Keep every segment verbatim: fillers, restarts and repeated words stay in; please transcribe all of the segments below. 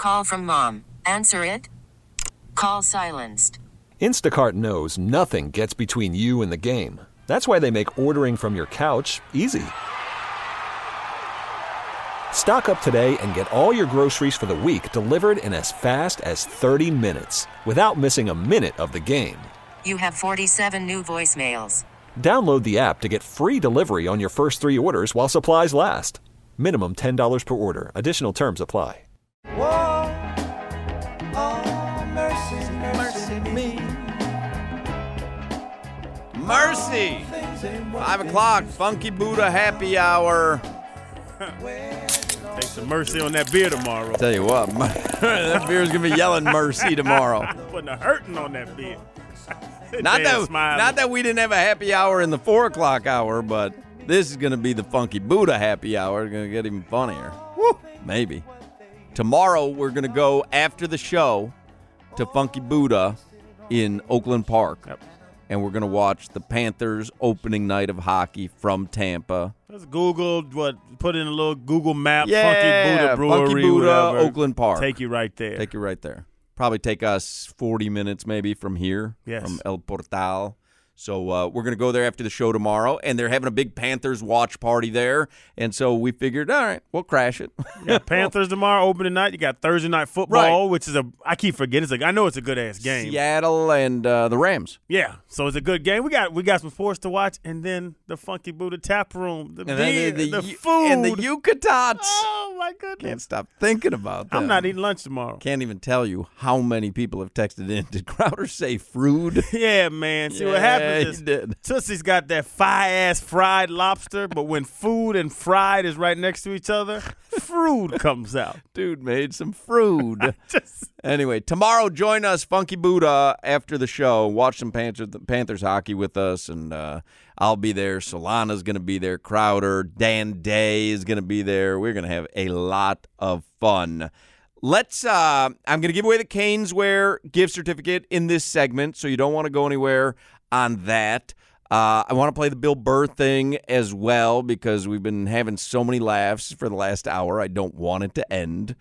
Call from mom. Answer it. Call silenced. Instacart knows nothing gets between you and the game. That's why they make ordering from your couch easy. Stock up today and get all your groceries for the week delivered in as fast as thirty minutes without missing a minute of the game. You have forty-seven new voicemails. Download the app to get free delivery on your first three orders while supplies last. Minimum ten dollars per order. Additional terms apply. Whoa, oh, mercy, mercy me. Mercy! Five o'clock, Funky Buddha happy hour. Take some mercy on that beer tomorrow. Tell you what, that beer's going to be yelling mercy tomorrow. Putting a hurting on that beer. Not that, not that we didn't have a happy hour in the four o'clock hour, but this is going to be the Funky Buddha happy hour. It's going to get even funnier. Woo, maybe. Tomorrow, we're going to go after the show to Funky Buddha in Oakland Park. Yep. And we're going to watch the Panthers opening night of hockey from Tampa. Let's Google, what, put in a little Google map, Yeah, Funky Buddha Brewery, Funky Buddha, whatever. Oakland Park. Take you right there. Take you right there. Probably take us forty minutes maybe from here, Yes. from El Portal. So uh, we're going to go there after the show tomorrow, and they're having a big Panthers watch party there. And so we figured, all right, we'll crash it. You got Panthers tomorrow, opening night. You got Thursday night football, Right. which is a – I keep forgetting. It's like, I know it's a good-ass game. Seattle and uh, the Rams. Yeah, so it's a good game. We got we got some sports to watch, and then the Funky Buddha tap room, the And beer, then the, U- food. And the Yucatats. Oh, my goodness. Can't stop thinking about that. I'm not eating lunch tomorrow. Can't even tell you how many people have texted in. Did Crowder say fruit? Yeah, man. See, Yeah, what happens he is did. Tootsie's got that fire-ass fried lobster, but when food and fried is right next to each other, fruit comes out. Dude made some fruit. Just Anyway, tomorrow, join us, Funky Buddha, after the show. Watch some Panthers, Panthers hockey with us, and uh, I'll be there. Solana's going to be there. Crowder, Dan Day is going to be there. We're going to have a lot of fun. Let's. Uh, I'm going to give away the Caneswear gift certificate in this segment, so you don't want to go anywhere on that. Uh, I want to play the Bill Burr thing as well because we've been having so many laughs for the last hour. I don't want it to end.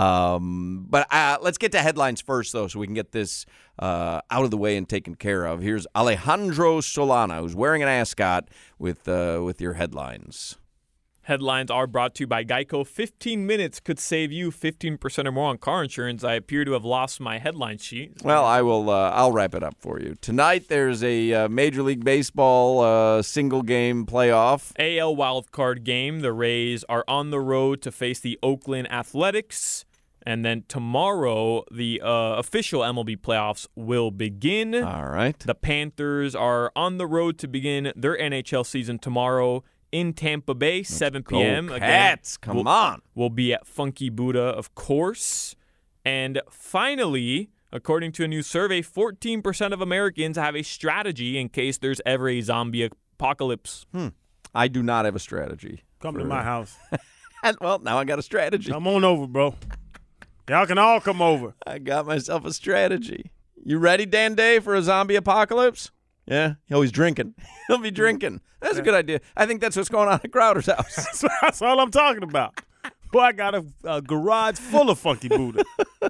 Um, but uh, let's get to headlines first, though, so we can get this uh, out of the way and taken care of. Here's Alejandro Solana, who's wearing an ascot with uh, with your headlines. Headlines are brought to you by Geico. fifteen minutes could save you fifteen percent or more on car insurance. I appear to have lost my headline sheet. Well, I will. Uh, I'll wrap it up for you. Tonight, there's a uh, Major League Baseball uh, single-game playoff. A L wildcard game. The Rays are on the road to face the Oakland Athletics. And then tomorrow, the uh, official M L B playoffs will begin. All right. The Panthers are on the road to begin their N H L season tomorrow in Tampa Bay, seven p.m. Go Cats, Again, come we'll, on. We'll be at Funky Buddha, of course. And finally, according to a new survey, fourteen percent of Americans have a strategy in case there's ever a zombie apocalypse. Hmm. I do not have a strategy. come for- to my house. Well, now I got a strategy. Come on over, bro. Y'all can all come over. I got myself a strategy. You ready, Dan Day, for a zombie apocalypse? Yeah, oh, he's drinking. He'll be drinking. That's a good idea. I think that's what's going on at Crowder's house. That's, that's all I'm talking about. Boy, I got a, a garage full of Funky Buddha.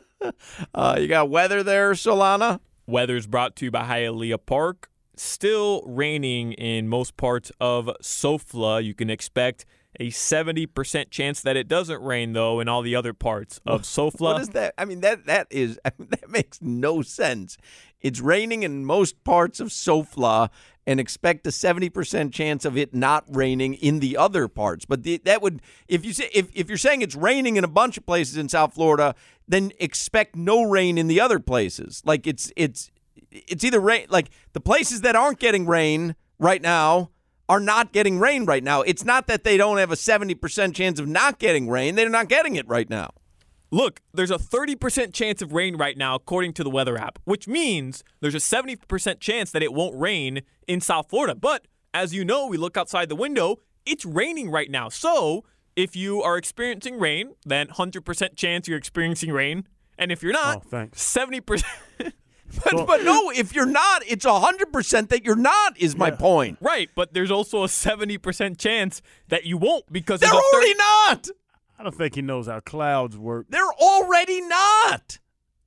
Uh, you got weather there, Solana? Weather's brought to you by Hialeah Park. Still raining in most parts of SoFla. You can expect a seventy percent chance that it doesn't rain, though, in all the other parts of SoFla. What is that? I mean, that that is I mean, that makes no sense. It's raining in most parts of SoFla, and expect a seventy percent chance of it not raining in the other parts. But the, that would, if you say if if you're saying it's raining in a bunch of places in South Florida, then expect no rain in the other places. Like it's it's it's either rain, like the places that aren't getting rain right now are not getting rain right now. It's not that they don't have a seventy percent chance of not getting rain. They're not getting it right now. Look, there's a thirty percent chance of rain right now, according to the weather app, which means there's a seventy percent chance that it won't rain in South Florida. But as you know, we look outside the window, it's raining right now. So if you are experiencing rain, then one hundred percent chance you're experiencing rain. And if you're not, Oh, thanks. seventy percent. But, but no, if you're not, it's one hundred percent that you're not is my point. Right, but there's also a seventy percent chance that you won't because They're there's a already not. I don't think he knows how clouds work. They're already not.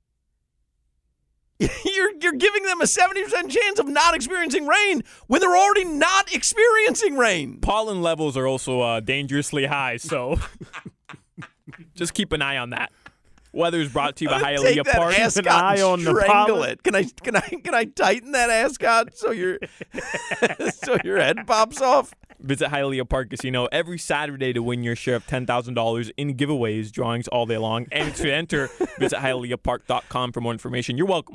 You're you're giving them a seventy percent chance of not experiencing rain when they're already not experiencing rain. Pollen levels are also uh, dangerously high, so just keep an eye on that. Weather's brought to you by Hialeah Take that Park. ascot Keep an eye and on the strangle pollen. it. Can I can I can I tighten that ascot so your so your head pops off? Visit Hialeah Park Casino every Saturday to win your share of ten thousand dollars in giveaways, drawings all day long. And to enter, visit Hialeah Park dot com for more information. You're welcome.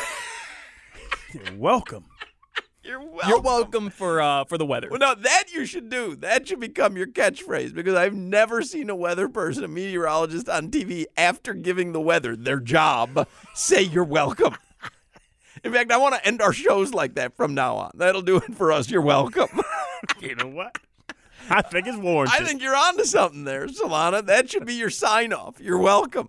You're welcome. You're welcome. You're welcome for uh, for the weather. Well, no, that you should do. That should become your catchphrase because I've never seen a weather person, a meteorologist on T V, after giving the weather their job, say you're welcome. In fact, I want to end our shows like that from now on. That'll do it for us. You're welcome. You know what? I think it's warranted. I think you're onto something there, Solana. That should be your sign-off. You're welcome.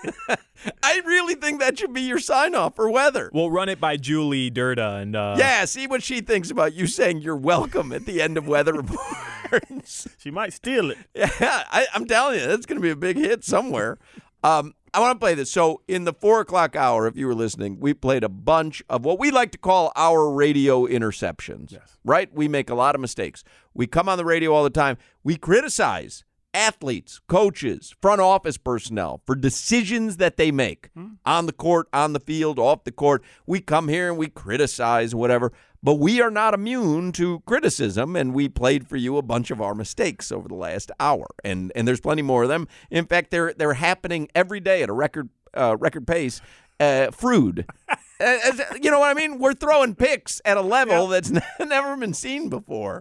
I really think that should be your sign-off for weather. We'll run it by Julie Durda. and uh, Yeah, see what she thinks about you saying you're welcome at the end of weather reports. She might steal it. Yeah, I, I'm telling you, that's going to be a big hit somewhere. Um, I want to play this. So in the four o'clock hour, if you were listening, we played a bunch of what we like to call our radio interceptions, Yes. right? We make a lot of mistakes. We come on the radio all the time. We criticize athletes, coaches, front office personnel for decisions that they make on the court, on the field, off the court. We come here and we criticize whatever, but we are not immune to criticism, and we played for you a bunch of our mistakes over the last hour, and and there's plenty more of them. In fact, they're they're happening every day at a record uh, record pace. Uh, Frood. As, you know what I mean? We're throwing picks at a level that's never been seen before.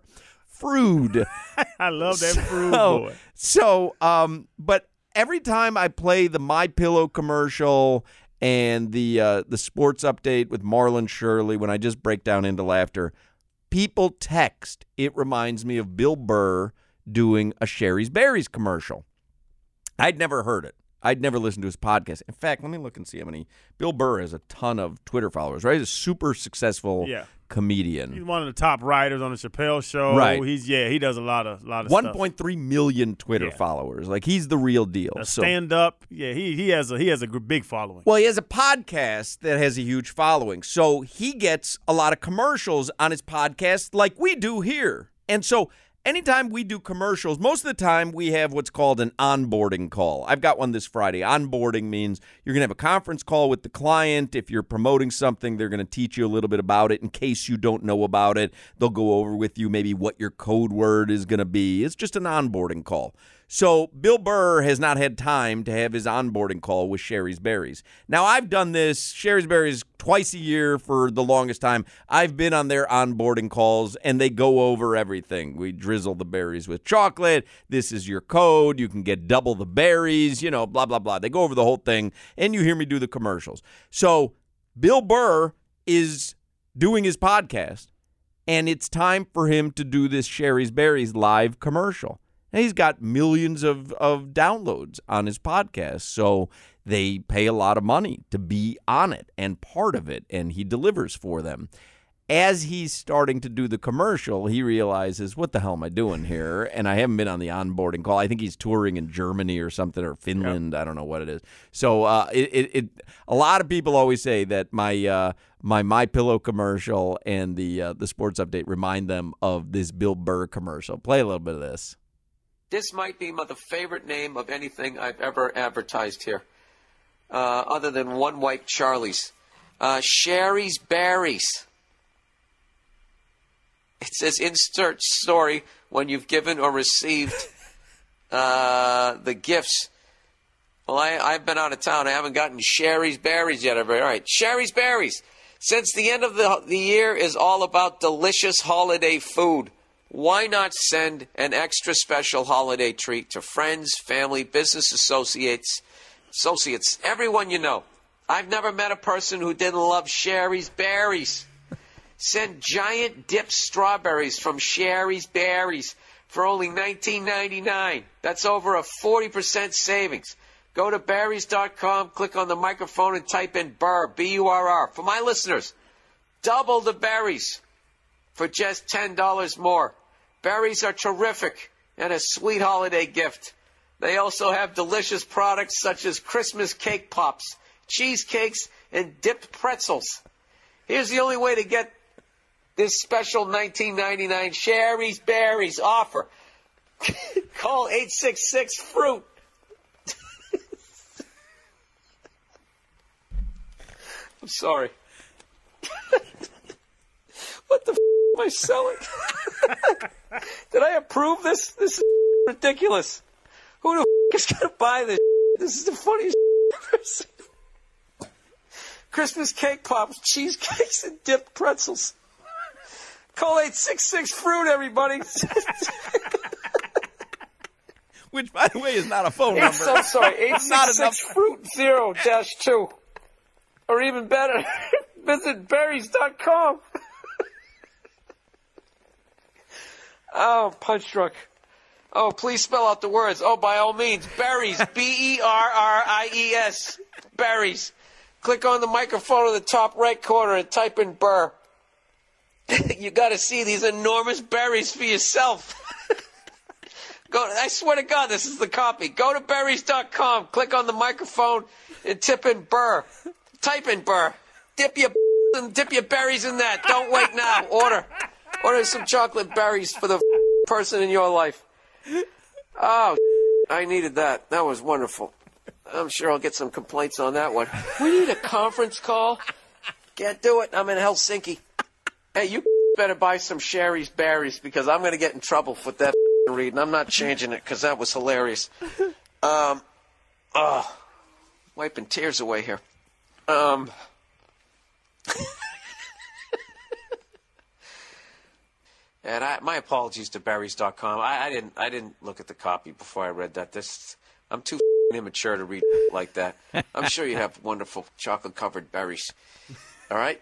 Frood. I love that fruit So, boy. so, um, but every time I play the My Pillow commercial and the uh, the sports update with Marlon Shirley, when I just break down into laughter, people text. It reminds me of Bill Burr doing a Sherry's Berries commercial. I'd never heard it. I'd never listened to his podcast. In fact, let me look and see how many. Bill Burr has a ton of Twitter followers, right? He's a super successful Yeah. comedian. He's one of the top writers on the Chappelle Show. Right. He's yeah. He does a lot of lot of one stuff. point three million Twitter Yeah. followers. Like, he's the real deal. A So- stand up. Yeah. He he has a he has a gr- big following. Well, he has a podcast that has a huge following. So he gets a lot of commercials on his podcast like we do here. And so anytime we do commercials, most of the time we have what's called an onboarding call. I've got one this Friday. Onboarding means you're going to have a conference call with the client. If you're promoting something, they're going to teach you a little bit about it in case you don't know about it. They'll go over with you maybe what your code word is going to be. It's just an onboarding call. So Bill Burr has not had time to have his onboarding call with Sherry's Berries. Now, I've done this, Sherry's Berries, twice a year for the longest time. I've been on their onboarding calls, and they go over everything. We drizzle the berries with chocolate. This is your code. You can get double the berries, you know, blah, blah, blah. They go over the whole thing, and you hear me do the commercials. So Bill Burr is doing his podcast, and it's time for him to do this Sherry's Berries live commercial. And he's got millions of, of downloads on his podcast, so they pay a lot of money to be on it and part of it, and he delivers for them. As he's starting to do the commercial, he realizes, what the hell am I doing here? And I haven't been on the onboarding call. I think he's touring in Germany or something, or Finland. Yep. I don't know what it is. So uh, it, it, it a lot of people always say that my uh, my My Pillow commercial and the uh, the sports update remind them of this Bill Burr commercial. Play a little bit of this. This might be my the favorite name of anything I've ever advertised here, uh, other than One Wipe Charlie's. Uh, Sherry's Berries. It says insert story when you've given or received uh, the gifts. Well, I, I've been out of town. I haven't gotten Sherry's Berries yet. All right, Sherry's Berries. Since the end of the, the year is all about delicious holiday food, why not send an extra special holiday treat to friends, family, business associates, associates, everyone you know? I've never met a person who didn't love Sherry's Berries. Send giant dipped strawberries from Sherry's Berries for only nineteen ninety-nine. That's over a forty percent savings. Go to berries dot com, click on the microphone, and type in Burr, B U R R. For my listeners, double the berries for just ten dollars more. Berries are terrific and a sweet holiday gift. They also have delicious products such as Christmas cake pops, cheesecakes, and dipped pretzels. Here's the only way to get this special nineteen ninety-nine Sherry's Berries offer. Call eight six six fruit. I'm sorry. What the f*** am I selling? Did I approve this? This is ridiculous. Who the f*** is going to buy this? This is the funniest I've ever seen. Christmas cake pops, cheesecakes, and dipped pretzels. Call eight six six fruit, everybody. Which, by the way, is not a phone number. I'm sorry, eight six six fruit zero dash two. Or even better, visit berries dot com. Oh, punch drunk. Oh, please spell out the words. Oh, by all means, berries, B E R R I E S, berries. Click on the microphone in the top right corner and type in burr. You got to see these enormous berries for yourself. Go. I swear to God, this is the copy. Go to berries dot com, click on the microphone, and tip in burr. Type in burr. Dip your and dip your berries in that. Don't wait now. Order. Order some chocolate berries for the person in your life. Oh, I needed that. That was wonderful. I'm sure I'll get some complaints on that one. We need a conference call. Can't do it. I'm in Helsinki. Hey, you better buy some Sherry's Berries because I'm going to get in trouble with that read, and I'm not changing it because that was hilarious. Um, oh, wiping tears away here. Um, and I, my apologies to berries dot com. I, I didn't, I didn't look at the copy before I read that. This, I'm too immature to read like that. I'm sure you have wonderful chocolate-covered berries. All right.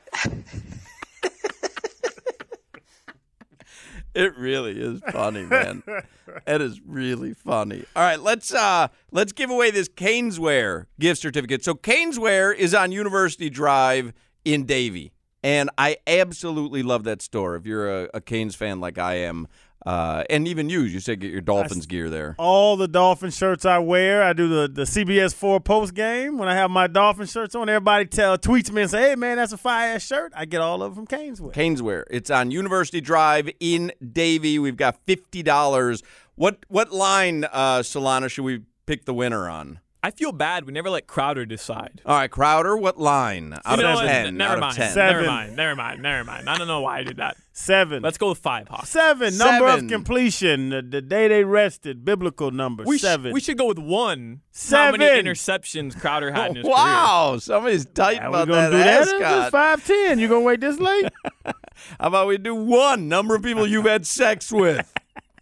It really is funny, man. It is really funny. All right, let's uh, let's give away this Caneswear gift certificate. So Caneswear is on University Drive in Davie, and I absolutely love that store. If you're a, a Canes fan like I am, uh, and even you, you said get your Dolphins gear there. All the Dolphin shirts I wear, I do the, the C B S four post game. When I have my Dolphin shirts on, everybody tell tweets me and say, hey, man, that's a fire-ass shirt. I get all of them from Caneswear. Caneswear. It's on University Drive in Davie. We've got fifty dollars. What what line, uh, Solana, should we pick the winner on? I feel bad. We never let Crowder decide. All right, Crowder, what line? Out You know of what? ten. N- Never out mind. Of ten. Seven. Never mind. Never mind. Never mind. I don't know why I did that. Seven. Let's go with five, Hawk. Seven. Number Seven. of completion. The, the day they rested. Biblical number. We, sh- seven. we should go with one. Seven. How many interceptions Crowder had in his career? Wow, somebody's tight Yeah, about we gonna that do that? ascot. It's five ten. You gonna wait this late? How about we do one number of people you've had sex with?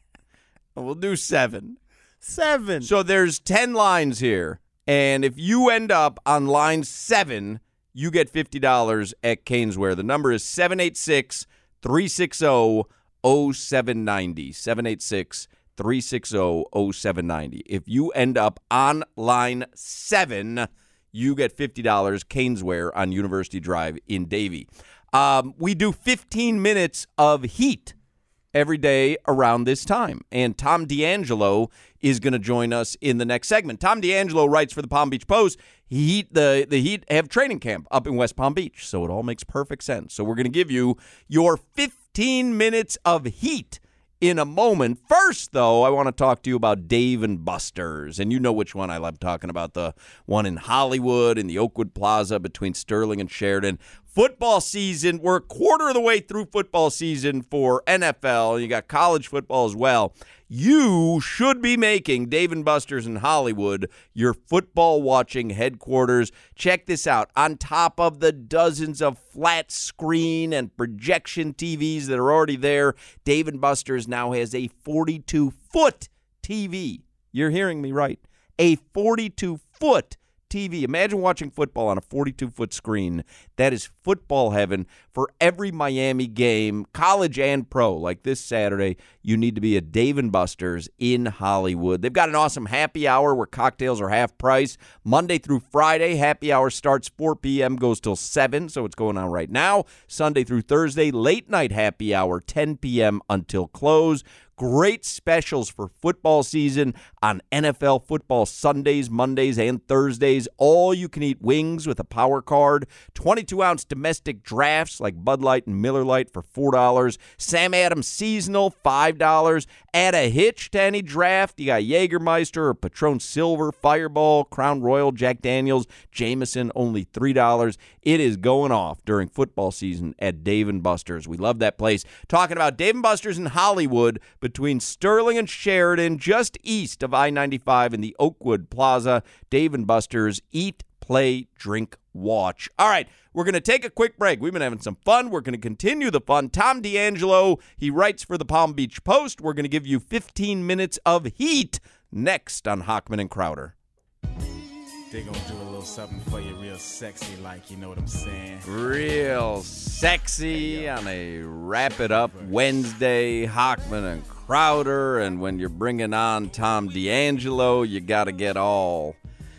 We'll do seven. Seven. So there's ten lines here, and if you end up on line seven, you get fifty dollars at Caneswear. The number is seven eight six, three six zero, zero seven nine zero. seven eight six, three six zero, zero seven nine zero. If you end up on line seven, you get fifty dollars. Caneswear on University Drive in Davie. Um, we do fifteen minutes of heat every day around this time. And Tom D'Angelo is going to join us in the next segment. Tom D'Angelo writes for the Palm Beach Post. Heat, the, the Heat have training camp up in West Palm Beach, so it all makes perfect sense. So we're going to give you your fifteen minutes of heat in a moment. First, though, I want to talk to you about Dave and Buster's. And you know which one I love talking about, the one in Hollywood in the Oakwood Plaza between Sterling and Sheridan. Football season, we're a quarter of the way through football season for N F L. You got college football as well. You should be making Dave and Buster's in Hollywood your football watching headquarters. Check this out. On top of the dozens of flat screen and projection T Vs that are already there, Dave and Buster's now has a forty-two foot T V. You're hearing me right. A forty-two foot T V. Imagine watching football on a forty-two foot screen. That is football heaven for every Miami game, college and pro. Like this Saturday, you need to be at Dave and Buster's in Hollywood. They've got an awesome happy hour where cocktails are half price. Monday through Friday, happy hour starts four p.m., goes till seven, so it's going on right now. Sunday through Thursday, late night happy hour, ten p.m. until close. Great specials for football season on N F L football Sundays, Mondays, and Thursdays. All-you-can-eat wings with a power card. twenty-two ounce domestic drafts like Bud Light and Miller Lite for four dollars. Sam Adams Seasonal, five dollars. Add a hitch to any draft. You got Jägermeister or Patron Silver, Fireball, Crown Royal, Jack Daniels, Jameson, only three dollars. It is going off during football season at Dave and Buster's. We love that place. Talking about Dave and Buster's in Hollywood between Sterling and Sheridan, just east of I ninety-five in the Oakwood Plaza. Dave and Buster's, eat, play, drink, watch. All right, we're going to take a quick break. We've been having some fun. We're going to continue the fun. Tom D'Angelo, he writes for the Palm Beach Post. We're going to give you fifteen minutes of heat next on Hochman and Crowder. They gonna do a little something for you real sexy, like, you know what I'm saying? Real sexy on a Wrap It Up Wednesday, Hochman and Crowder. And when you're bringing on Tom D'Angelo, you got to get all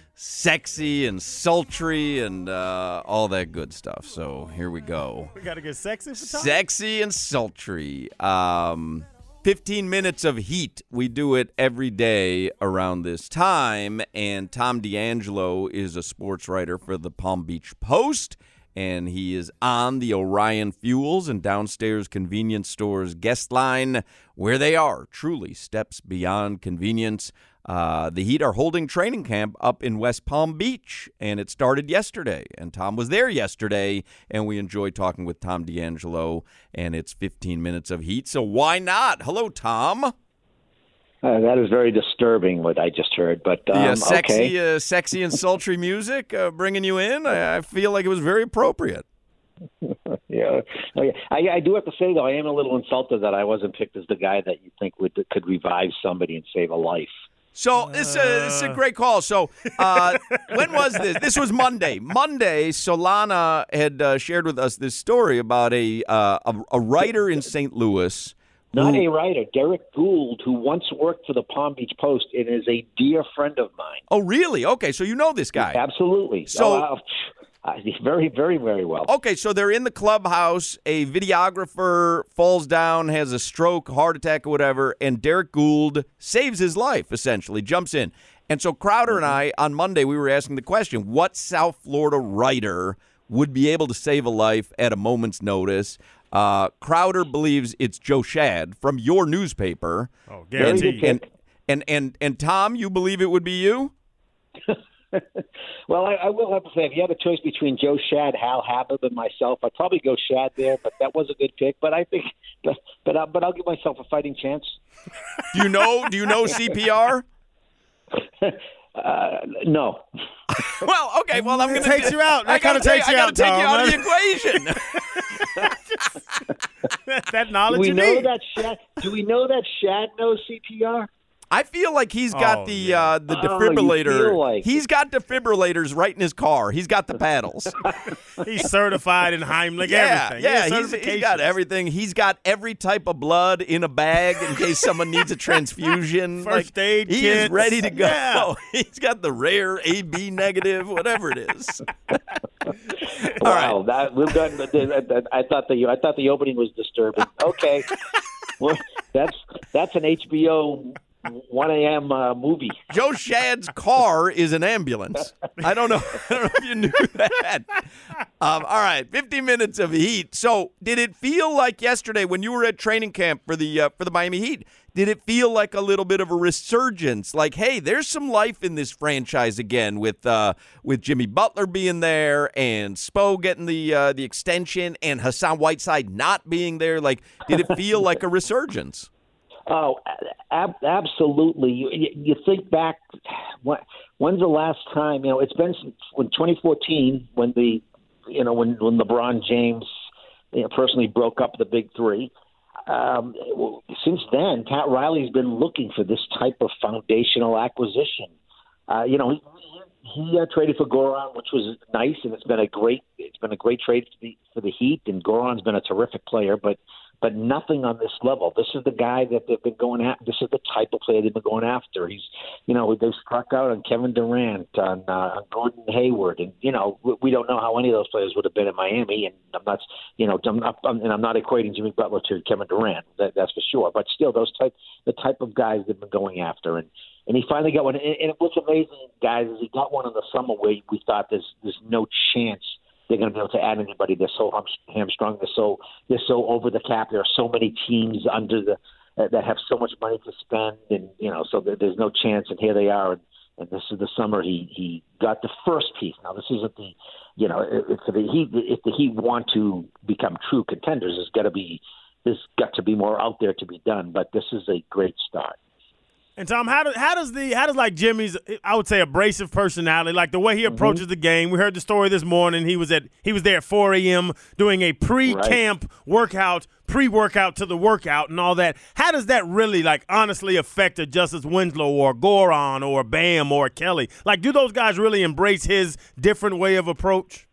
sexy and sultry and uh, all that good stuff. So here we go. We got to get sexy for Tom? Sexy and sultry. Um... fifteen minutes of heat. We do it every day around this time. And Tom D'Angelo is a sports writer for the Palm Beach Post. And he is on the Orion Fuels and Downstairs Convenience Stores guest line, where they are truly steps beyond convenience. Uh, the Heat are holding training camp up in West Palm Beach, and it started yesterday. And Tom was there yesterday, and we enjoyed talking with Tom D'Angelo, and it's fifteen minutes of heat, so why not? Hello, Tom. Uh, that is very disturbing, what I just heard, but um, yeah, sexy, okay. uh, sexy and sultry music uh, bringing you in. I, I feel like it was very appropriate. Yeah, I, I do have to say, though, I am a little insulted that I wasn't picked as the guy that you think would could revive somebody and save a life. So this, uh, this is a great call. So uh, when was this? This was Monday. Monday, Solana had uh, shared with us this story about a uh, a, a writer in Saint Louis. Not who, a writer, Derek Gould, who once worked for the Palm Beach Post and is a dear friend of mine. Oh, really? Okay, so you know this guy. Absolutely. So. Oh, Uh, very, very, very well. Okay, so they're in the clubhouse. A videographer falls down, has a stroke, heart attack, or whatever, and Derek Gould saves his life, essentially, jumps in. And so Crowder and I, on Monday, we were asking the question, what South Florida writer would be able to save a life at a moment's notice? Uh, Crowder believes it's Joe Schad from your newspaper. Oh, guaranteed. And, and, and, and Tom, you believe it would be you? Well, I, I will have to say, if you had a choice between Joe Schad, Hal Habib, and myself, I'd probably go Schad there. But that was a good pick. But I think, but but, uh, but I'll give myself a fighting chance. Do you know? Do you know C P R? uh, no. Well, okay. Well, I'm going to takes you out. That kind of takes you I out. I got to take Tom. you out of the equation. That knowledge Do we you know need. that Shad? Do we know that Shad knows C P R? I feel like he's got Oh, the yeah. uh, the Oh, you defibrillator. feel like he's got defibrillators right in his car. He's got the paddles. He's certified in Heimlich, yeah, everything. yeah. He has He's, he's got certifications. everything. He's got every type of blood in a bag in case someone needs a transfusion. First aid He is kits. ready to go. Yeah. He's got the rare A B negative, whatever it is. Wow, that we've done. I thought the I thought the opening was disturbing. Okay, well, that's that's an H B O one a.m. Uh, movie. Joe Shad's car is an ambulance. I don't know. I don't know if you knew that. Um, all right, fifty minutes of heat. So, did it feel like yesterday when you were at training camp for the uh, for the Miami Heat? Did it feel like a little bit of a resurgence? Like, hey, there's some life in this franchise again with uh, with Jimmy Butler being there and Spo getting the uh, the extension and Hassan Whiteside not being there. Like, did it feel like a resurgence? Oh, ab- absolutely. You, you think back, when, when's the last time, you know, it's been since when twenty fourteen when the, you know, when, when LeBron James, you know, personally broke up the big three. Um, since then, Pat Riley's been looking for this type of foundational acquisition. Uh, you know, he, he uh, traded for Goran, which was nice, and it's been a great, it's been a great trade for the, for the Heat, and Goran's been a terrific player, but but nothing on this level. This is the guy that they've been going after. This is the type of player they've been going after. He's, you know, they struck out on Kevin Durant, on, uh, on Gordon Hayward, and you know, we, we don't know how any of those players would have been in Miami. And I'm not, you know, I'm not, I'm, and I'm not equating Jimmy Butler to Kevin Durant. That, that's for sure. But still, those type, the type of guys they've been going after, and and he finally got one. And, and what's amazing, guys, is he got one in the summer where we thought there's there's no chance they're going to be able to add anybody. They're so hamstrung. They're so they're so over the cap. There are so many teams under the uh, that have so much money to spend, and you know, so there, there's no chance. And here they are. And, and this is the summer he he got the first piece. Now this isn't the, you know, if the Heat if the Heat want to become true contenders, there's got to be there's got to be more out there to be done. But this is a great start. And Tom, how does how does the how does like Jimmy's, I would say, abrasive personality, like the way he approaches mm-hmm. the game? We heard the story this morning. He was at he was there at four a.m. doing a pre-camp right. workout, pre-workout to the workout, and all that. How does that really, like, honestly affect a Justice Winslow or Goran or Bam or Kelly? Like, do those guys really embrace his different way of approach?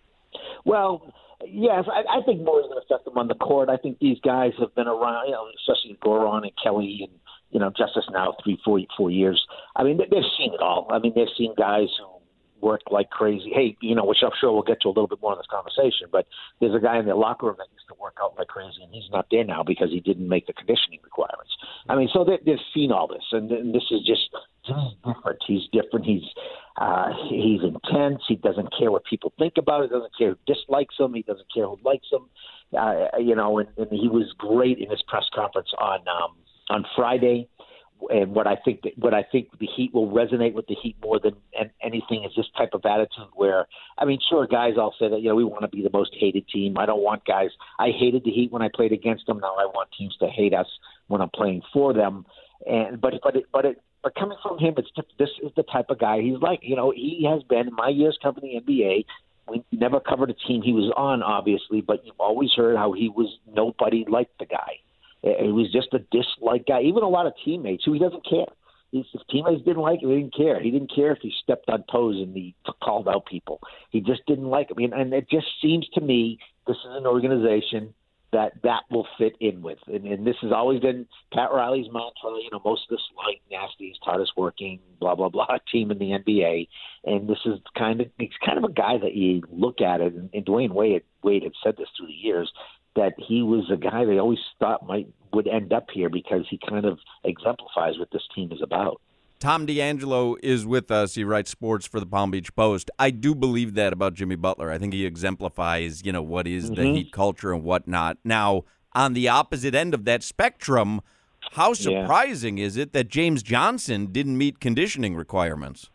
Well, yes, I, I think more is going to affect them on the court. I think these guys have been around, you know, especially Goran and Kelly and. You know, Justice now three, four, four years. I mean, they've seen it all. I mean, they've seen guys who work like crazy. Hey, you know, which I'm sure we'll get to a little bit more in this conversation, but there's a guy in the locker room that used to work out like crazy, and he's not there now because he didn't make the conditioning requirements. I mean, so they, they've seen all this, and, and this is just he's different. He's different. He's uh, he's intense. He doesn't care what people think about it. Doesn't care who dislikes him. He doesn't care who likes him. Uh, you know, and, and he was great in his press conference on um, on Friday. And what I think that, what I think the Heat will resonate with the Heat more than anything is this type of attitude where, I mean, sure, guys all say that, you know, we want to be the most hated team. I don't want guys. I hated the Heat when I played against them. Now I want teams to hate us when I'm playing for them. And but but it, but it, but coming from him, it's this is the type of guy he's like. You know, he has been in my years covering the N B A. We never covered a team he was on, obviously, but you've always heard how he was nobody liked the guy. He was just a dislike guy. Even a lot of teammates who he doesn't care. If teammates didn't like him, he didn't care. He didn't care if he stepped on toes and he called out people. He just didn't like him. And it just seems to me this is an organization that that will fit in with. And, and this has always been Pat Riley's mantra. You know, most of this light, nasty, hardest working, blah blah blah team in the N B A. And this is kind of it's kind of a guy that you look at it. And, and Dwayne Wade Wade had said this through the years, that he was a guy they always thought might would end up here because he kind of exemplifies what this team is about. Tom D'Angelo is with us. He writes sports for the Palm Beach Post. I do believe that about Jimmy Butler. I think he exemplifies, you know, what is mm-hmm. the Heat culture and whatnot. Now, on the opposite end of that spectrum, how surprising yeah. is it that James Johnson didn't meet conditioning requirements?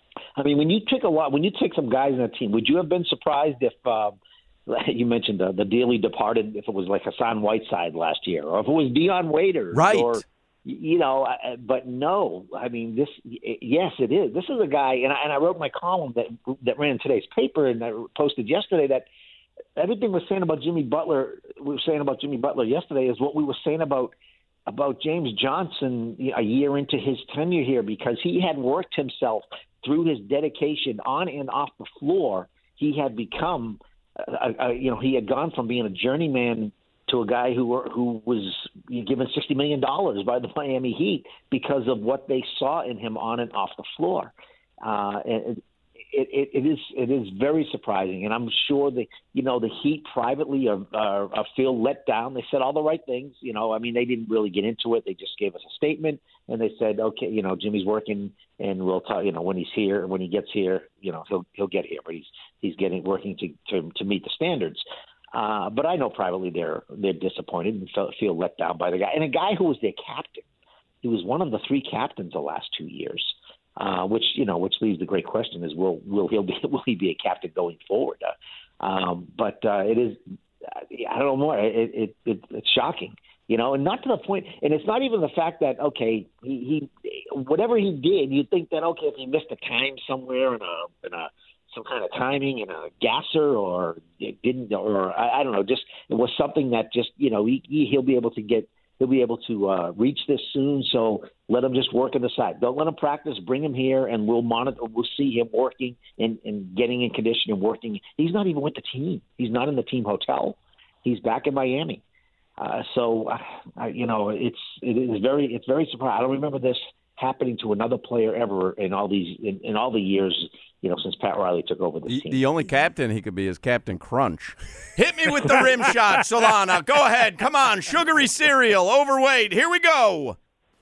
I mean, when you take a lot, when you take some guys in a team, would you have been surprised if uh, you mentioned the, the dearly departed, if it was like Hassan Whiteside last year, or if it was Dion Waiters, right? Or, you know, but no, I mean, this, yes, it is. This is a guy, and I, and I wrote my column that that ran in today's paper and I posted yesterday that everything we're saying about Jimmy Butler, we were saying about Jimmy Butler yesterday is what we were saying about about James Johnson a year into his tenure here, because he had worked himself through his dedication on and off the floor. He had become, a, a, you know, he had gone from being a journeyman to a guy who who was given sixty million dollars by the Miami Heat because of what they saw in him on and off the floor. Uh, and it, it, it is it is very surprising, and I'm sure that, you know, the Heat privately are, are, are feel let down. They said all the right things. You know, I mean, they didn't really get into it. They just gave us a statement, and they said, okay, you know, Jimmy's working, and we'll talk. You know, when he's here, when he gets here, you know, he'll he'll get here, but he's he's getting working to to, to meet the standards. Uh, but I know privately they're they're disappointed and feel, feel let down by the guy. And a guy who was their captain. He was one of the three captains the last two years, uh, which, you know, which leaves the great question is, will will he be will he be a captain going forward? Uh, um, but uh, it is, I don't know more. It, it, it it's shocking, you know, and not to the point. And it's not even the fact that, okay, he, he whatever he did, you'd think that, okay, if he missed a time somewhere in a in a some kind of timing in a gasser, or it didn't, or I, I don't know, just it was something that just, you know, he, he'll be able to get, he'll be able to uh, reach this soon. So let him just work on the side. Don't let him practice. Bring him here, and we'll monitor. We'll see him working and, and getting in condition and working. He's not even with the team. He's not in the team hotel. He's back in Miami. Uh, so, uh, you know, it's it is very it's very surprising. I don't remember this happening to another player ever in all these in, in all the years, you know, since Pat Riley took over the the, team. The only captain he could be is Captain Crunch. Hit me with the rim shot, Solana. Go ahead. Come on, sugary cereal, overweight. Here we go.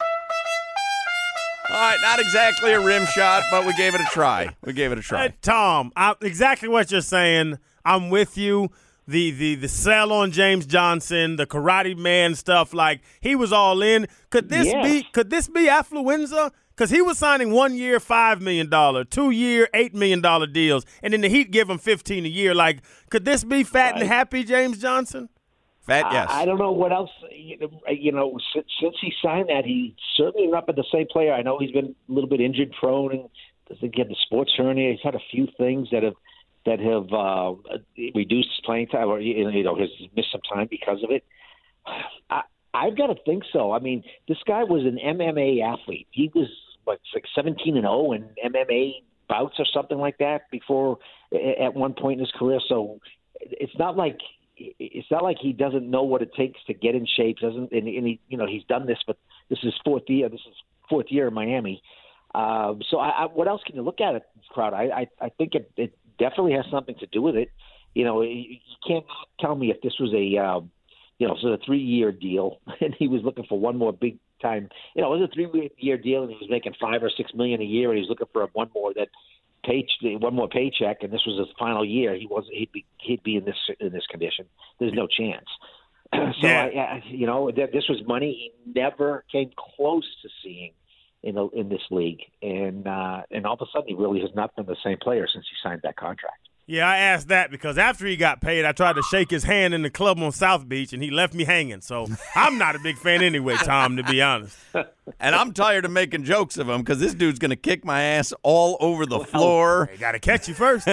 All right, not exactly a rim shot, but we gave it a try. We gave it a try. Hey, Tom, I, exactly what you're saying. I'm with you. The the the sell on James Johnson, the Karate Man stuff, like he was all in. Could this Yeah. be could this be affluenza? Because he was signing one year five million dollars, two year eight million dollars deals, and then the Heat give him fifteen a year. Like, could this be fat Right. and happy James Johnson? Fat, yes. I, I don't know what else. You know, you know, since, since he signed that, he certainly not been the same player. I know he's been a little bit injured prone, and I think he had the sports hernia. He's had a few things that have that have uh, reduced his playing time, or you know, has missed some time because of it. I, I've got to think so. I mean, this guy was an M M A athlete. He was what, like seventeen and zero in M M A bouts or something like that before at one point in his career. So it's not like it's not like he doesn't know what it takes to get in shape. Doesn't and, and he, you know, he's done this, but this is fourth year. This is fourth year in Miami. Uh, so I, I, what else can you look at it, this crowd? I, I, I think it, it definitely has something to do with it. You know, you, you can't tell me if this was a, um, you know, sort of three-year deal and he was looking for one more big time. You know, it was a three-year deal and he was making five or six million a year and he was looking for one more that pay, one more paycheck, and this was his final year. He was he'd be he'd be in this in this condition. There's no chance. So Yeah. I, I, you know, th- this was money he never came close to seeing in a, in this league, and uh, and all of a sudden he really has not been the same player since he signed that contract. Yeah, I asked that because after he got paid, I tried to shake his hand in the club on South Beach, and he left me hanging. So I'm not a big fan anyway, Tom, to be honest. And I'm tired of making jokes of him because this dude's going to kick my ass all over the floor. I got to catch you first.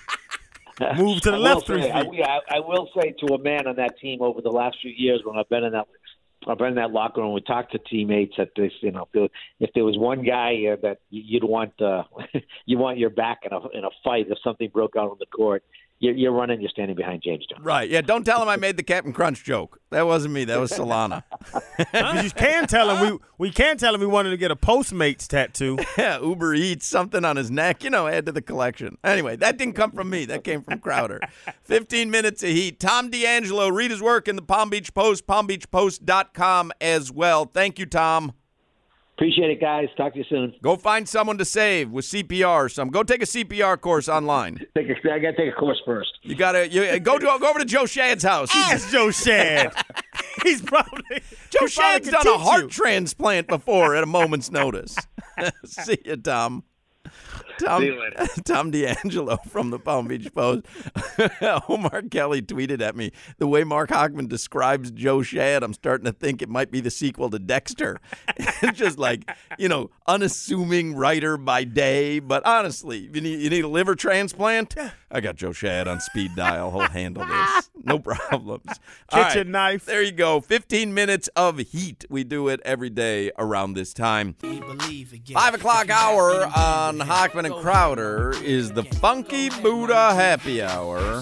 Move to the I left will three say, feet. I, I, I will say to a man on that team over the last few years when I've been in that I've been in that locker room, we talked to teammates that this, you know, if there, if there was one guy uh, that you'd want, uh, you want your back in a in a fight if something broke out on the court, you're, you're running, you're standing behind James Johnson. Right, yeah, don't tell him I made the Captain Crunch joke. That wasn't me. That was Solana. But you can tell him we we can tell him we wanted to get a Postmates tattoo. Yeah, Uber Eats, something on his neck, you know, add to the collection. Anyway, that didn't come from me. That came from Crowder. fifteen minutes of heat. Tom D'Angelo, read his work in the Palm Beach Post, palm beach post dot com as well. Thank you, Tom. Appreciate it, guys. Talk to you soon. Go find someone to save with C P R or something. Go take a C P R course online. Take a, I got to take a course first. You got to you, go, to, go over to Joe Shad's house. He's- Ask Joe Shad. He's probably Joe he probably Shad's can done a teach heart you. transplant before at a moment's notice. See you, Tom. Tom, See you later. Tom D'Angelo from the Palm Beach Post. Omar Kelly tweeted at me, the way Mark Hochman describes Joe Shad, I'm starting to think it might be the sequel to Dexter. It's just like, you know, unassuming writer by day. But honestly, you need, you need a liver transplant? I got Joe Shad on speed dial. He'll handle this. No problems. All Kitchen right, knife. There you go. fifteen minutes of heat. We do it every day around this time. Five o'clock hour on Hochman and Crowder is the Funky Buddha Happy Hour.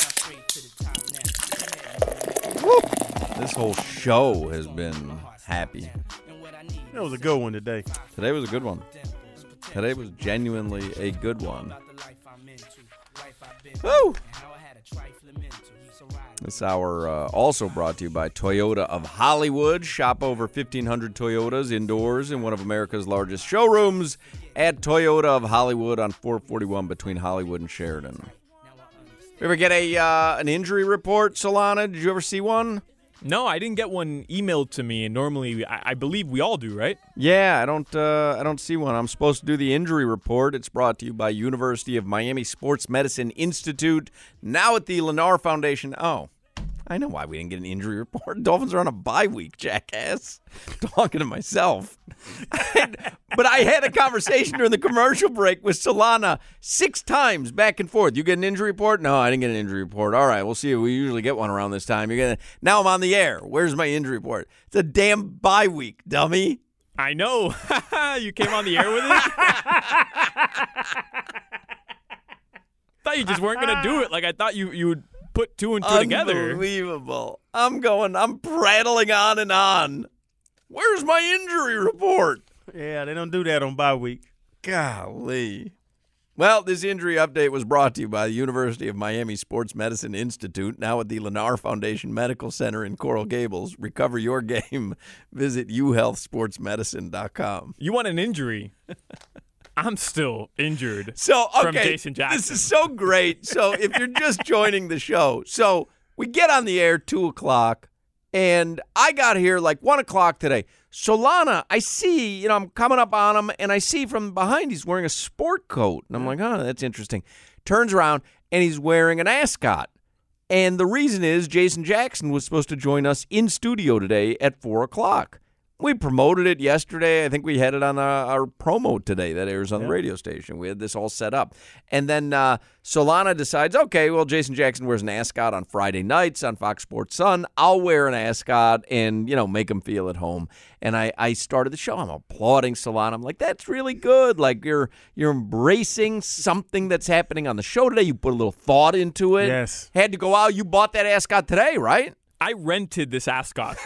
Woo. This whole show has been happy. That was a good one today. Today was a good one. Today was genuinely a good one. Woo! This hour uh, also brought to you by Toyota of Hollywood. Shop over fifteen hundred Toyotas indoors in one of America's largest showrooms at Toyota of Hollywood on four forty-one between Hollywood and Sheridan. You ever get a uh, an injury report, Solana? Did you ever see one? No, I didn't get one emailed to me, and normally I, I believe we all do, right? Yeah, I don't. Uh, I don't see one. I'm supposed to do the injury report. It's brought to you by University of Miami Sports Medicine Institute. Now at the Lennar Foundation. Oh, I know why we didn't get an injury report. Dolphins are on a bye week, jackass. Talking to myself. But I had a conversation during the commercial break with Solana six times back and forth. You get an injury report? No, I didn't get an injury report. All right, we'll see. We usually get one around this time. You're gonna. Now I'm on the air. Where's my injury report? It's a damn bye week, dummy. I know. You came on the air with it? Thought you just weren't going to do it. Like, I thought you, you would put two and two together. Unbelievable. I'm going, I'm prattling on and on. Where's my injury report? Yeah, they don't do that on bye week. Golly. Well, this injury update was brought to you by the University of Miami Sports Medicine Institute, now at the Lennar Foundation Medical Center in Coral Gables. Recover your game. Visit u health sports medicine dot com. You want an injury? I'm still injured so, okay, from Jason Jackson. This is so great. So if you're just joining the show, so we get on the air two o'clock, and I got here like one o'clock today. Solana, I see, you know, I'm coming up on him, and I see from behind he's wearing a sport coat. And I'm like, oh, that's interesting. Turns around, and he's wearing an ascot. And the reason is Jason Jackson was supposed to join us in studio today at four o'clock. We promoted it yesterday. I think we had it on our, our promo today that airs on the radio station. We had this all set up. And then uh, Solana decides, okay, well, Jason Jackson wears an ascot on Friday nights on Fox Sports Sun. I'll wear an ascot and, you know, make him feel at home. And I, I started the show. I'm applauding Solana. I'm like, that's really good. Like, you're you're embracing something that's happening on the show today. You put a little thought into it. Yes. Had to go out. You bought that ascot today, right? I rented this ascot.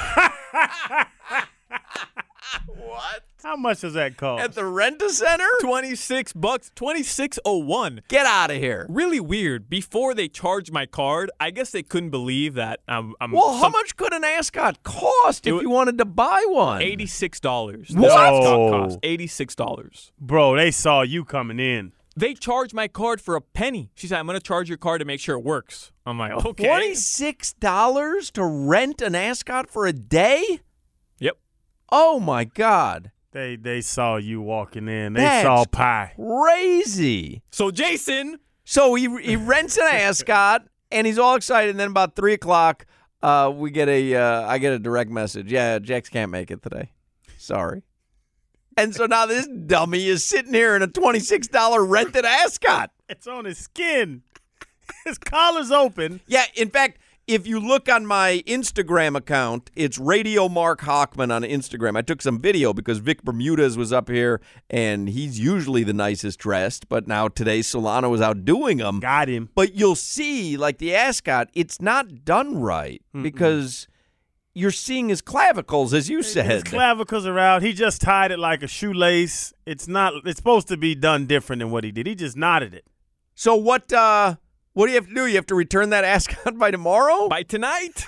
What? How much does that cost? At the Rent-A-Center? twenty-six bucks, twenty-six oh one. Get out of here. Really weird. Before they charged my card, I guess they couldn't believe that. Um, I'm well, how some, much could an ascot cost if It, you wanted to buy one? eighty-six dollars. Whoa. This ascot cost eighty-six dollars. Bro, they saw you coming in. They charged my card for a penny. She said, I'm going to charge your card to make sure it works. I'm like, okay. twenty-six dollars to rent an ascot for a day? Yep. Oh, my God. They they saw you walking in. They That's saw pie. Crazy. So, Jason. So he he rents an ascot, and he's all excited. And then about three o'clock, uh, we get a uh, I get a direct message. Yeah, Jax can't make it today. Sorry. And so now this dummy is sitting here in a twenty-six dollars rented ascot. It's on his skin. His collar's open. Yeah, in fact, if you look on my Instagram account, it's Radio Mark Hockman on Instagram. I took some video because Vic Bermudez was up here, and he's usually the nicest dressed, but now today Solana was outdoing him. Got him. But you'll see, like the ascot, it's not done right Mm-mm. because you're seeing his clavicles, as you said. His clavicles are out. He just tied it like a shoelace. It's not. It's supposed to be done different than what he did. He just knotted it. So what? Uh, what do you have to do? You have to return that ascot by tomorrow? By tonight?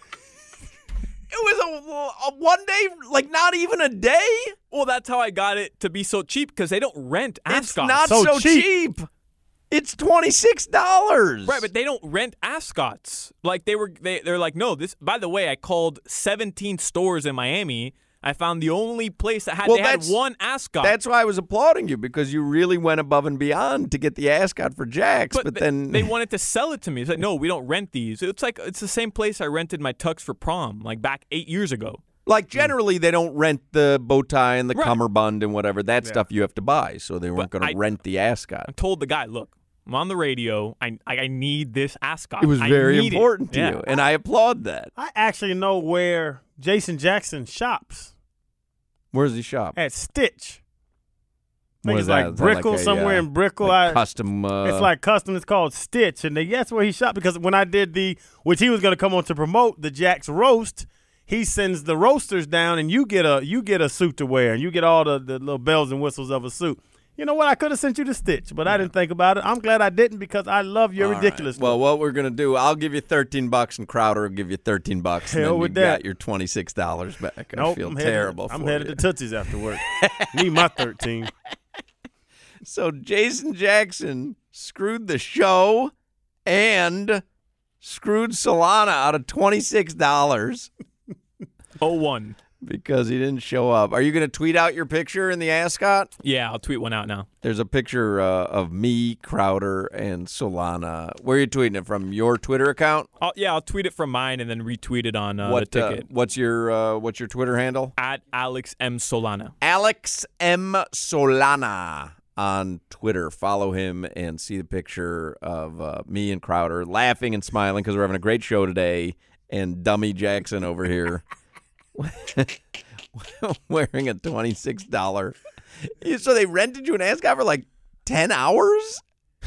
It was a, a one day, like not even a day. Well, that's how I got it to be so cheap because they don't rent ascots. It's not so, so cheap. cheap. It's twenty-six dollars. Right, but they don't rent ascots. Like they were, they they're like, no. This. By the way, I called seventeen stores in Miami. I found the only place that had well, they had one ascot. That's why I was applauding you because you really went above and beyond to get the ascot for Jax. But, but they, then they wanted to sell it to me. It's like, no, we don't rent these. It's like it's the same place I rented my tux for prom, like back eight years ago. Like generally, they don't rent the bow tie and the right. cummerbund and whatever. That yeah. stuff you have to buy. So they weren't going to rent the ascot. I told the guy, look. I'm on the radio. I I need this ascot. It was very important it. to yeah. you, and I applaud that. I actually know where Jason Jackson shops. Where does he shop? At Stitch. I think What it's is like that? Is that Brickell, like a, somewhere uh, in Brickell. like I, custom. Uh, it's like custom. It's called Stitch, and they, that's where he shopped because when I did the, which he was going to come on to promote the Jax roast, he sends the roasters down, and you get a you get a suit to wear, and you get all the, the little bells and whistles of a suit. You know what? I could have sent you the Stitch, but I didn't think about it. I'm glad I didn't because I love your All ridiculousness. Right. Well, what we're gonna do? I'll give you thirteen bucks, and Crowder will give you thirteen bucks, and Hell then you with got that. your twenty six dollars back. I nope, feel I'm terrible. Headed, I'm for headed you. to Tootsie's after work. Need my thirteen. So Jason Jackson screwed the show and screwed Solana out of twenty six dollars. oh one Because he didn't show up. Are you going to tweet out your picture in the ascot? Yeah, I'll tweet one out now. There's a picture uh, of me, Crowder, and Solana. Where are you tweeting it from? Your Twitter account? I'll, yeah, I'll tweet it from mine and then retweet it on uh, what, the ticket. Uh, what's your uh, What's your Twitter handle? At Alex M Solana. Alex M Solana on Twitter. Follow him and see the picture of uh, me and Crowder laughing and smiling because we're having a great show today. And Dummy Jackson over here. Wearing a twenty-six dollars. So they rented you an ascot for like ten hours?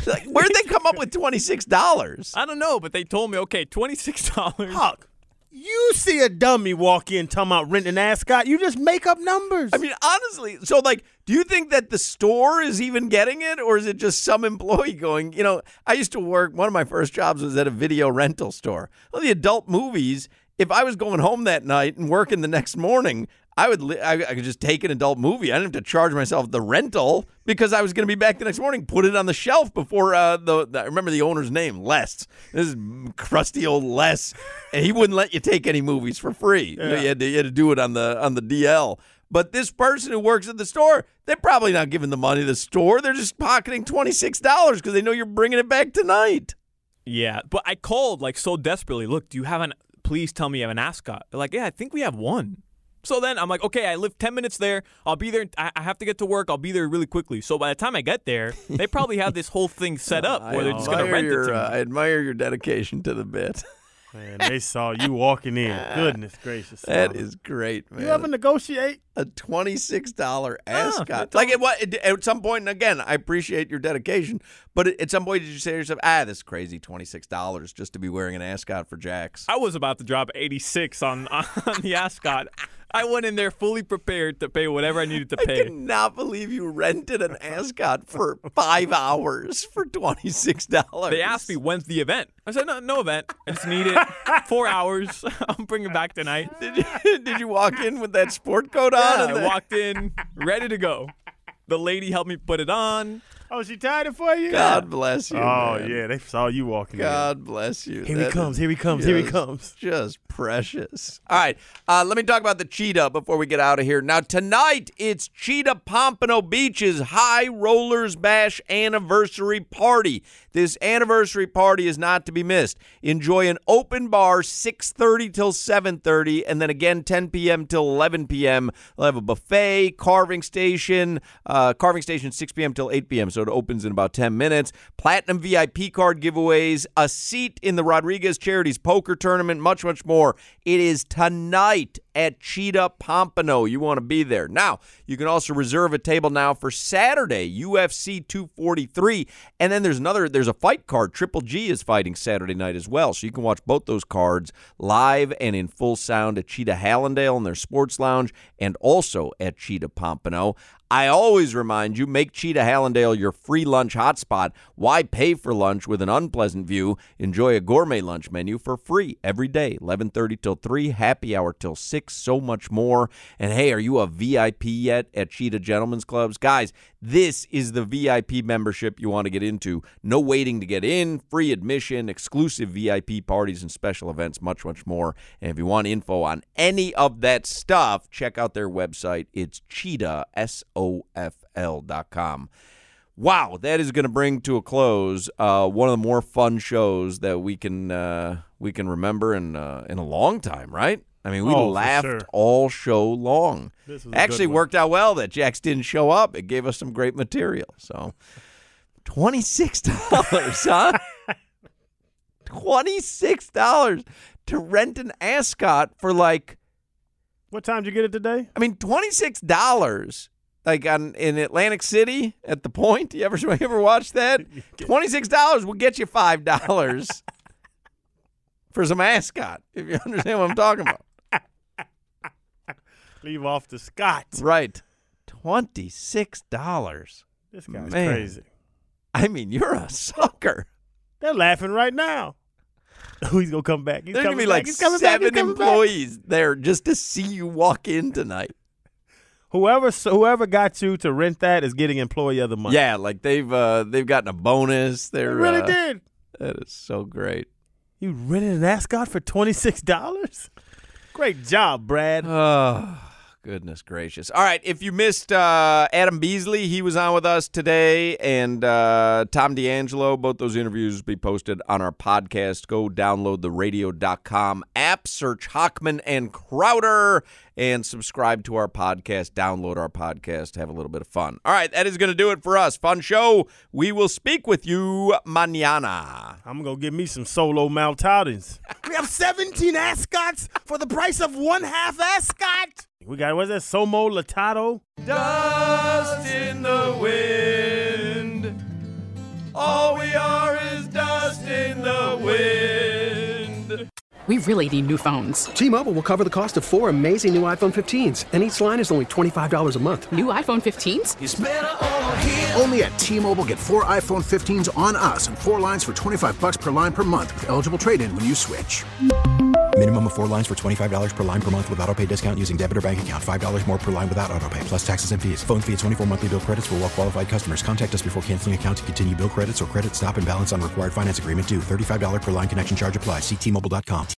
Like, where'd they come up with twenty-six dollars? I don't know, but they told me, okay, twenty-six dollars. Huck, you see a dummy walk in talking about renting an ascot, you just make up numbers. I mean, honestly, so, like, do you think that the store is even getting it, or is it just some employee going, you know, I used to work, one of my first jobs was at a video rental store. Well, the adult movies, if I was going home that night and working the next morning, I would li- I, I could just take an adult movie. I didn't have to charge myself the rental because I was going to be back the next morning, put it on the shelf before uh, the, the – I remember the owner's name, Les. This is crusty old Les, and he wouldn't let you take any movies for free. Yeah. You had to, you had to do it on the on the D L. But this person who works at the store, they're probably not giving the money to the store. They're just pocketing twenty-six dollars because they know you're bringing it back tonight. Yeah, but I called like so desperately. Look, do you have an – please tell me you have an ascot. They're like, yeah, I think we have one. So then I'm like, okay, I live ten minutes there. I'll be there. I have to get to work. I'll be there really quickly. So by the time I get there, they probably have this whole thing set up where they're just going to rent your, it to me. uh, I admire your dedication to the bit. Man, they saw you walking in. Goodness gracious. That Mama. is great, man. You ever negotiate? A twenty-six dollars Ah, ascot. Like, at, at some point, and again, I appreciate your dedication, but at some point, did you say to yourself, ah, this is crazy, twenty-six dollars just to be wearing an ascot for Jax? I was about to drop eighty-six on, on the ascot. I went in there fully prepared to pay whatever I needed to I pay. cannot believe you rented an ascot for five hours for twenty-six dollars. They asked me, when's the event? I said, no, no event. I just need it. Four hours. I'll bring it back tonight. Did you, did you walk in with that sport coat on? Yeah, and I the- walked in, ready to go. The lady helped me put it on. Oh, she tied it for you? God bless you. Oh, man. yeah, they saw you walking God bless you. in. Here he That comes, is here he comes, here he just- comes. Just precious. All right, uh, let me talk about the Cheetah before we get out of here. Now, tonight, it's Cheetah Pompano Beach's High Rollers Bash anniversary party. This anniversary party is not to be missed. Enjoy an open bar six thirty till seven thirty, and then again ten p.m. till eleven p.m. They'll have a buffet, carving station, uh, carving station six p.m. till eight p.m., so it opens in about ten minutes. Platinum V I P card giveaways, a seat in the Rodriguez Charities Poker Tournament, much, much more. It is tonight at Cheetah Pompano. You want to be there. Now, you can also reserve a table now for Saturday, U F C two forty-three. And then there's another, there's a fight card. Triple G is fighting Saturday night as well. So you can watch both those cards live and in full sound at Cheetah Hallandale in their sports lounge and also at Cheetah Pompano. I always remind you, make Cheetah Hallandale your free lunch hotspot. Why pay for lunch with an unpleasant view? Enjoy a gourmet lunch menu for free every day, eleven thirty till three, happy hour till six, so much more. And hey, are you a V I P yet at Cheetah Gentlemen's Clubs? Guys, this is the V I P membership you want to get into. No waiting to get in, free admission, exclusive V I P parties and special events, much, much more. And if you want info on any of that stuff, check out their website. It's Cheetah, S O F L dot com. Wow, that is going to bring to a close uh, one of the more fun shows that we can uh, we can remember in uh, in a long time, right? I mean, we Oh, for laughed sure. all show long. This was a Actually good one. worked out well that Jax didn't show up. It gave us some great material. So twenty-six dollars, huh? twenty-six dollars to rent an ascot for like, What time did you get it today? I mean, twenty-six dollars. Like on in Atlantic City at the Point. You ever you ever watch that? Twenty-six dollars will get you five dollars for some ascot. If you understand what I'm talking about, Leave off the Scott. right? Twenty-six dollars. This guy's Man. crazy. I mean, you're a sucker. They're laughing right now. He's gonna come back. He's There's gonna coming be like back. He's coming back. seven He's coming back. employees there just to see you walk in tonight. Whoever whoever got you to rent that is getting employee of the month. Yeah, like they've uh, they've gotten a bonus. they They're really uh, did. That is so great. You rented an ascot for twenty six dollars. Great job, Brad. Oh, goodness gracious. All right, if you missed uh, Adam Beasley, he was on with us today, and uh, Tom D'Angelo, both those interviews will be posted on our podcast. Go download the radio dot com app, search Hockman and Crowder, and subscribe to our podcast. Download our podcast. Have a little bit of fun. All right, that is going to do it for us. Fun show. We will speak with you mañana. I'm gonna give me some solo Maltodens. We have seventeen ascots for the price of one half ascot. We got what's that? Somo Latato. Dust in the wind. All we are is dust in the wind. We really need new phones. T-Mobile will cover the cost of four amazing new iPhone fifteens, and each line is only twenty-five dollars a month. New iPhone fifteens? It's better over here. Only at T-Mobile, get four iPhone fifteens on us and four lines for twenty-five dollars per line per month with eligible trade-in when you switch. Minimum of four lines for twenty-five dollars per line per month with autopay discount using debit or bank account. five dollars more per line without autopay, plus taxes and fees. Phone fee at twenty-four monthly bill credits for well-qualified customers. Contact us before canceling account to continue bill credits or credit stop and balance on required finance agreement due. thirty-five dollars per line connection charge applies. See T Mobile dot com.